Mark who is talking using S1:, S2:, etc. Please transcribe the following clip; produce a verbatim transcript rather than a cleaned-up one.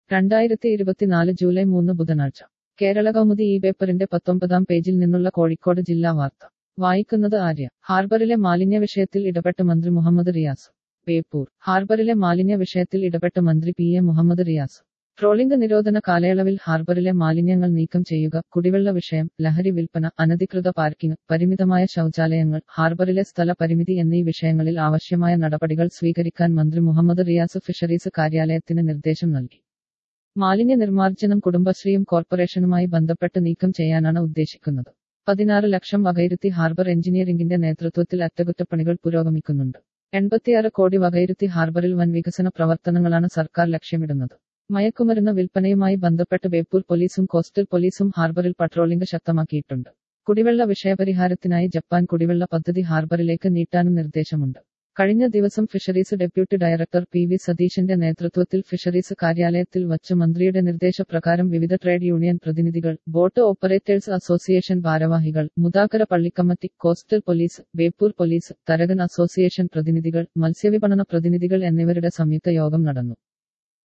S1: രണ്ടായിരത്തി ഇരുപത്തിനാല് ജൂലൈ മൂന്ന് ബുധനാഴ്ച കേരള കൗമുദി ഈ പേപ്പറിന്റെ പത്തൊമ്പതാം പേജിൽ നിന്നുള്ള കോഴിക്കോട് ജില്ലാ വാർത്ത വായിക്കുന്നത് ആര്യ. ഹാർബറിലെ മാലിന്യ വിഷയത്തിൽ ഇടപെട്ട് മന്ത്രി മുഹമ്മദ് റിയാസ്. ബേപ്പൂർ. ഹാർബറിലെ മാലിന്യ വിഷയത്തിൽ ഇടപെട്ട് മന്ത്രി P A Muhammad Riyas. Trolling നിരോധന കാലയളവിൽ ഹാർബറിലെ മാലിന്യങ്ങൾ നീക്കം ചെയ്യുക, കുടിവെള്ള വിഷയം, ലഹരി വിൽപ്പന, അനധികൃത പാർക്കിംഗ്, പരിമിതമായ ശൗചാലയങ്ങൾ, ഹാർബറിലെ സ്ഥല പരിമിതി എന്നീ വിഷയങ്ങളിൽ ആവശ്യമായ നടപടികൾ സ്വീകരിക്കാൻ മന്ത്രി മുഹമ്മദ് റിയാസ് ഫിഷറീസ് കാര്യാലയത്തിന് നിർദ്ദേശം നൽകി. മാലിന്യ നിർമ്മാർജ്ജനം കുടുംബശ്രീയും കോർപ്പറേഷനുമായി ബന്ധപ്പെട്ട് നീക്കം ചെയ്യാനാണ് ഉദ്ദേശിക്കുന്നത്. പതിനാറ് ലക്ഷം വകയിരുത്തി ഹാർബർ എഞ്ചിനീയറിംഗിന്റെ നേതൃത്വത്തിൽ അറ്റകുറ്റപ്പണികൾ പുരോഗമിക്കുന്നുണ്ട്. എൺപത്തിയാറ് കോടി വകയിരുത്തി ഹാർബറിൽ വൻ വികസന പ്രവർത്തനങ്ങളാണ് സർക്കാർ ലക്ഷ്യമിടുന്നത്. മയക്കുമരുന്ന് വിൽപ്പനയുമായി ബന്ധപ്പെട്ട് ബേപ്പൂർ പോലീസും കോസ്റ്റൽ പോലീസും ഹാർബറിൽ പട്രോളിംഗ് ശക്തമാക്കിയിട്ടുണ്ട്. കുടിവെള്ള വിഷയപരിഹാരത്തിനായി ജപ്പാൻ കുടിവെള്ള പദ്ധതി ഹാർബറിലേക്ക് നീട്ടാനും നിർദ്ദേശമുണ്ട്. കഴിഞ്ഞ ദിവസം fisheries deputy director P V സതീശന്റെ നേതൃത്വത്തിൽ ഫിഷറീസ് കാര്യാലയത്തിൽ വച്ച് മന്ത്രിയുടെ നിർദ്ദേശപ്രകാരം വിവിധ ട്രേഡ് യൂണിയൻ പ്രതിനിധികൾ, ബോട്ട് ഓപ്പറേറ്റേഴ്സ് അസോസിയേഷൻ ഭാരവാഹികൾ, മുതാക്കര പള്ളിക്കമ്മിറ്റി, കോസ്റ്റൽ പോലീസ്, ബേപ്പൂർ പോലീസ്, തരകൻ അസോസിയേഷൻ പ്രതിനിധികൾ, മത്സ്യവിപണന പ്രതിനിധികൾ എന്നിവരുടെ സംയുക്ത യോഗം നടന്നു.